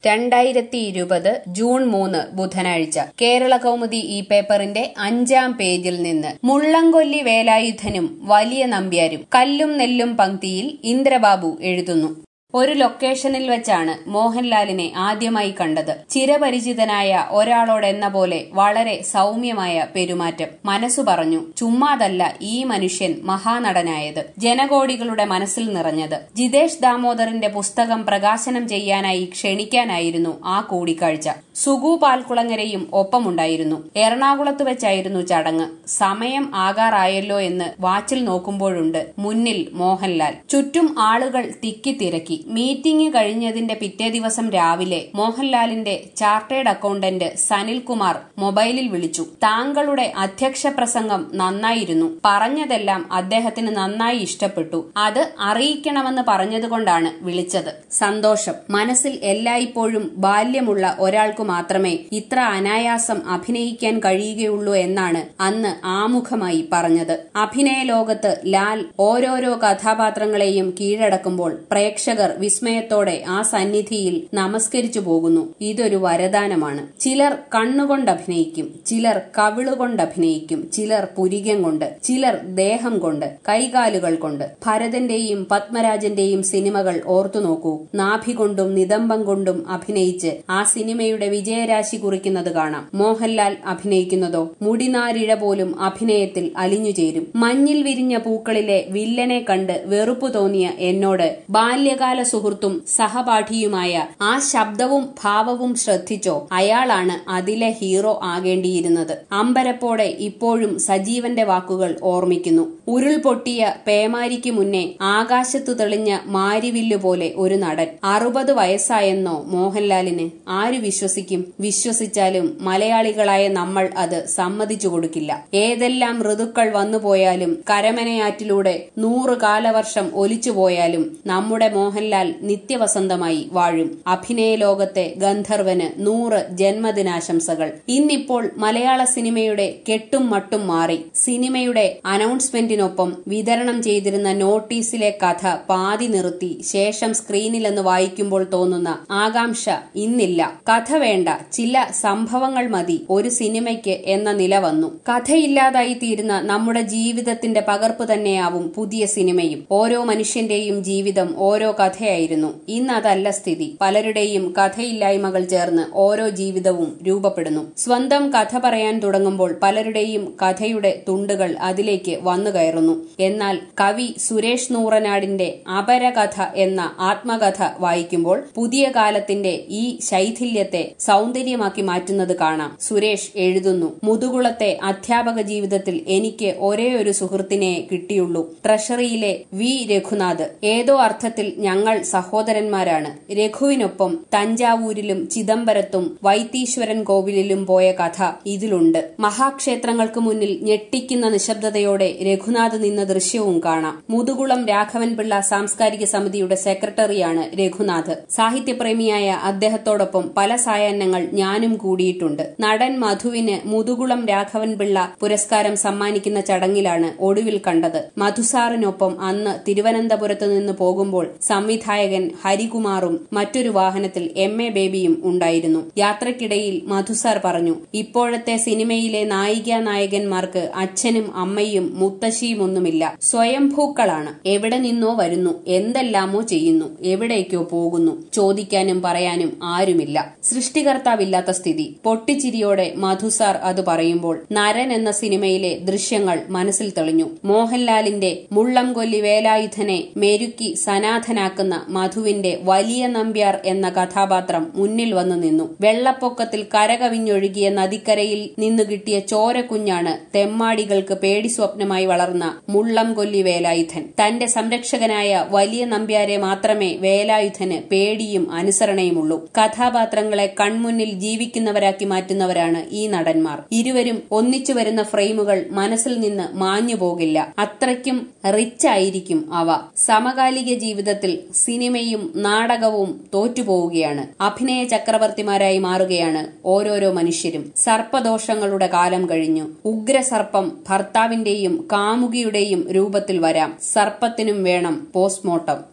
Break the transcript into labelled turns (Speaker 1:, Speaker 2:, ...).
Speaker 1: 2020 June 3 ബുധനാഴ്ച കേരളകൗമുദി ഈ പേപ്പറിന്റെ 5-ാം പേജിൽ നിന്ന് മുള്ളംകൊല്ലി വേലായുധനും വലിയ നമ്പ്യാരും കല്ലും നെല്ലും പംക്തിയിൽ ഇന്ദ്രബാബു എഴുതുന്നു. ഒരു ലൊക്കേഷനിൽ വെച്ചാണ് മോഹൻലാലിനെ ആദ്യമായി കണ്ടത്. ചിരപരിചിതനായ ഒരാളോടെന്ന പോലെ വളരെ സൗമ്യമായ പെരുമാറ്റം. മനസ്സു പറഞ്ഞു, ചുമ്മാതല്ല ഈ മനുഷ്യൻ മഹാനടനായത്, ജനകോടികളുടെ മനസ്സിൽ നിറഞ്ഞത്. ജിതേഷ് ദാമോദറിന്റെ പുസ്തകം പ്രകാശനം ചെയ്യാനായി ക്ഷണിക്കാനായിരുന്നു ആ കൂടിക്കാഴ്ച. സുഗു പാൽക്കുളങ്ങരയും ഒപ്പമുണ്ടായിരുന്നു. എറണാകുളത്ത് വെച്ചായിരുന്നു ചടങ്ങ്. സമയം ആകാറായല്ലോ എന്ന് വാച്ചിൽ നോക്കുമ്പോഴുണ്ട് മുന്നിൽ മോഹൻലാൽ. ചുറ്റും ആളുകൾ തിക്കിത്തിരക്കി. മീറ്റിംഗ് കഴിഞ്ഞതിന്റെ പിറ്റേ ദിവസം രാവിലെ മോഹൻലാലിന്റെ ചാർട്ടേഡ് അക്കൌണ്ടന്റ് സനിൽകുമാർ മൊബൈലിൽ വിളിച്ചു. താങ്കളുടെ അധ്യക്ഷ പ്രസംഗം നന്നായിരുന്നു, പറഞ്ഞതെല്ലാം അദ്ദേഹത്തിന് നന്നായി ഇഷ്ടപ്പെട്ടു, അത് അറിയിക്കണമെന്ന് പറഞ്ഞതുകൊണ്ടാണ് വിളിച്ചത്. സന്തോഷം. മനസ്സിൽ എല്ലായ്പ്പോഴും ബാല്യമുള്ള ഒരാൾക്കു മാത്രമേ ഇത്ര അനായാസം അഭിനയിക്കാൻ കഴിയുകയുള്ളൂ എന്നാണ് അന്ന് ആമുഖമായി പറഞ്ഞത്. അഭിനയ ലോകത്ത് ലാൽ ഓരോരോ കഥാപാത്രങ്ങളെയും കീഴടക്കുമ്പോൾ പ്രേക്ഷകർ വിസ്മയത്തോടെ ആ സന്നിധിയിൽ നമസ്കരിച്ചു പോകുന്നു. ഇതൊരു വരദാനമാണ്. ചിലർ കണ്ണുകൊണ്ട് അഭിനയിക്കും, ചിലർ കവിളുകൊണ്ട് അഭിനയിക്കും, ചിലർ പുരികം കൊണ്ട്, ചിലർ ദേഹം കൊണ്ട്, കൈകാലുകൾ കൊണ്ട്. ഭരതന്റെയും പത്മരാജന്റെയും സിനിമകൾ ഓർത്തു നോക്കൂ. നാഭി കൊണ്ടും നിതംബം കൊണ്ടും അഭിനയിച്ച് ആ സിനിമയുടെ വിജയരാശി കുറിക്കുന്നത് കാണാം. മോഹൻലാൽ അഭിനയിക്കുന്നതോ മുടിനാരിഴ പോലും അഭിനയത്തിൽ അലിഞ്ഞുചേരും. മഞ്ഞിൽ വിരിഞ്ഞ പൂക്കളിലെ വില്ലനെ കണ്ട് വെറുപ്പു തോന്നിയ എന്നോട് ബാല്യകാല സുഹൃത്തും സഹപാഠിയുമായ ആ ശബ്ദവും ഭാവവും ശ്രദ്ധിച്ചോ, അയാളാണ് അതിലെ ഹീറോ ആകേണ്ടിയിരുന്നത്. അമ്പരപ്പോടെ ഇപ്പോഴും സജീവന്റെ വാക്കുകൾ ഓർമ്മിക്കുന്നു. ഉരുൾപൊട്ടിയ പേമാരിക്ക് മുന്നേ ആകാശത്തു തെളിഞ്ഞ മാരിവില്ലുപോലെ ഒരു നടൻ. 60 വയസ്സായെന്നോ മോഹൻലാലിന്? ആര് വിശ്വസിക്കും? വിശ്വസിച്ചാലും മലയാളികളായ നമ്മൾ അത് സമ്മതിച്ചു കൊടുക്കില്ല. ഏതെല്ലാം ഋതുക്കൾ വന്നുപോയാലും കരമനയാറ്റിലൂടെ 100 കാലവർഷം ഒലിച്ചുപോയാലും നമ്മുടെ മോഹൻലാൽ നിത്യവസന്തമായി വാഴും. അഭിനയ ലോകത്തെ ഗന്ധർവന് 100 ജന്മദിനാശംസകൾ. ഇന്നിപ്പോൾ മലയാള സിനിമയുടെ കെട്ടും മട്ടും മാറി. സിനിമയുടെ അനൗൺസ്മെന്റിനൊപ്പം വിതരണം ചെയ്തിരുന്ന നോട്ടീസിലെ കഥ പാതി നിർത്തി ശേഷം സ്ക്രീനിലെന്ന് വായിക്കുമ്പോൾ തോന്നുന്ന ആകാംക്ഷ ഇന്നില്ല. കഥ വേണ്ട, ചില സംഭവങ്ങൾ മതി ഒരു സിനിമയ്ക്ക് എന്ന നില വന്നു. കഥയില്ലാതായി തീരുന്ന നമ്മുടെ ജീവിതത്തിന്റെ പകർപ്പ് തന്നെയാവും പുതിയ സിനിമയും. ഓരോ മനുഷ്യന്റെയും ജീവിതം ഓരോ കഥയായിരുന്നു. ഇന്ന് അതല്ല സ്ഥിതി. പലരുടെയും കഥയില്ലായ്മകൾ ചേർന്ന് ഓരോ ജീവിതവും രൂപപ്പെടുന്നു. സ്വന്തം കഥ പറയാൻ തുടങ്ങുമ്പോൾ പലരുടെയും കഥയുടെ തുണ്ടുകൾ അതിലേക്ക് വന്നു കയറുന്നു. എന്നാൽ കവി സുരേഷ് നൂറനാടിന്റെ അപരകഥ എന്ന ആത്മകഥ വായിക്കുമ്പോൾ പുതിയ കാലത്തിന്റെ ഈ ശൈഥില്യത്തെ സൗന്ദര്യമാക്കി മാറ്റുന്നത് കാണാം. സുരേഷ് എഴുതുന്നു, മുതുകുളത്തെ അധ്യാപക ജീവിതത്തിൽ എനിക്ക് ഒരേ ഒരു സുഹൃത്തിനെ കിട്ടിയുള്ളൂ, ട്രഷറിയിലെ വി രഘുനാഥ്. ഏതോ അർത്ഥത്തിൽ ഞങ്ങൾ സഹോദരന്മാരാണ്. രഘുവിനൊപ്പം തഞ്ചാവൂരിലും ചിദംബരത്തും വൈത്തീശ്വരൻ കോവിലിലും പോയ കഥ ഇതിലുണ്ട്. മഹാക്ഷേത്രങ്ങൾക്ക് മുന്നിൽ ഞെട്ടിക്കുന്ന നിശബ്ദതയോടെ രഘുനാഥ് നിന്ന ദൃശ്യവും കാണാം. മുതുകുളം രാഘവൻപിള്ള സാംസ്കാരിക സമിതിയുടെ സെക്രട്ടറിയാണ് രഘുനാഥ്. സാഹിത്യപ്രേമിയായ അദ്ദേഹത്തോടൊപ്പം പല സായാഹ്നങ്ങൾ ഞാനും കൂടിയിട്ടുണ്ട്. നടൻ മധുവിന് മുതുകുളം രാഘവൻപിള്ള പുരസ്കാരം സമ്മാനിക്കുന്ന ചടങ്ങിലാണ് ഒടുവിൽ കണ്ടത്. മധുസാറിനൊപ്പം അന്ന് തിരുവനന്തപുരത്ത് നിന്ന് പോകുമ്പോൾ സംവിധായകൻ ഹരികുമാറും മറ്റൊരു വാഹനത്തിൽ MA ബേബിയും ഉണ്ടായിരുന്നു. യാത്രക്കിടയിൽ മധുസാർ പറഞ്ഞു, ഇപ്പോഴത്തെ സിനിമയിലെ നായികാനായകന്മാർക്ക് അച്ഛനും അമ്മയും മുത്തശ്ശിയുമൊന്നുമില്ല, സ്വയംഭൂക്കളാണ്. എവിടെ നിന്നോ വരുന്നു, എന്തെല്ലാമോ ചെയ്യുന്നു, എവിടേക്കോ പോകുന്നു. ചോദിക്കാനും പറയാനും ആരുമില്ല. സൃഷ്ടികർത്താവില്ലാത്ത സ്ഥിതി. പൊട്ടിച്ചിരിയോടെ മധുസാർ അത് പറയുമ്പോൾ നരൻ എന്ന സിനിമയിലെ ദൃശ്യങ്ങൾ മനസ്സിൽ തെളിഞ്ഞു. മോഹൻലാലിന്റെ മുള്ളംകൊല്ലി വേലായുധനെ മെരുക്കി സനാഥനാക്കുന്ന മധുവിന്റെ വലിയ നമ്പ്യാർ എന്ന കഥാപാത്രം മുന്നിൽ വന്നു നിന്നു. വെള്ളപ്പൊക്കത്തിൽ കരകവിഞ്ഞൊഴുകിയ നദിക്കരയിൽ നിന്നു കിട്ടിയ ചോരക്കുഞ്ഞാണ് തെമ്മാടികൾക്ക് പേടി സ്വപ്നമായി വളർന്ന മുള്ളംകൊല്ലി വേലായുധൻ. തന്റെ സംരക്ഷകനായ വലിയ നമ്പ്യാരെ മാത്രമേ വേലായുധന് പേടിയും അനുസരണയുമുള്ളൂ. കഥാപാത്രങ്ങളെ കൺമുന്നിൽ ജീവിക്കുന്നവരാക്കി മാറ്റുന്നവരാണ് ഈ നടന്മാർ. ഇരുവരും ഒന്നിച്ചു വരുന്ന ഫ്രെയിമുകൾ മനസ്സിൽ നിന്ന് മാഞ്ഞു പോകില്ല. അത്രയ്ക്കും റിച്ച് ആയിരിക്കും അവ. സമകാലിക ജീവിതത്തിൽ സിനിമയും നാടകവും തോറ്റുപോവുകയാണ്. അഭിനയ ചക്രവർത്തിമാരായി മാറുകയാണ് ഓരോരോ മനുഷ്യരും. സർപ്പദോഷങ്ങളുടെ കാലം കഴിഞ്ഞു. ഉഗ്രസർപ്പം ഭർത്താവിന്റെയും കാമുകിയുടെയും രൂപത്തിൽ വരാം. സർപ്പത്തിനും വേണം പോസ്റ്റ്മോർട്ടം.